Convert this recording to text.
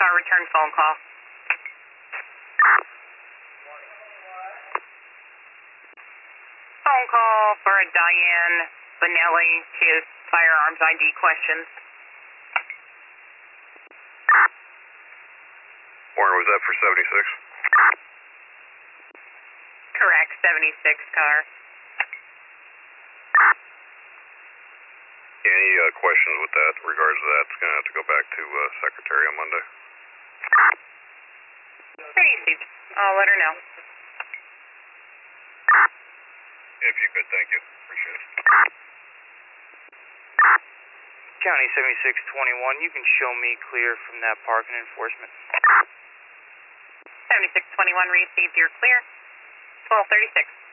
car, return phone call. Phone call for a Diane Benelli. She has firearms ID questions. Warren, was that for 76? Correct, 76 car. Any questions with that in regards to that? It's going to have to go back to Secretary on Monday. Pretty easy. I'll let her know. If you could, thank you. Appreciate it. County 7621, you can show me clear from that parking enforcement. 7621 received your clear. 1236.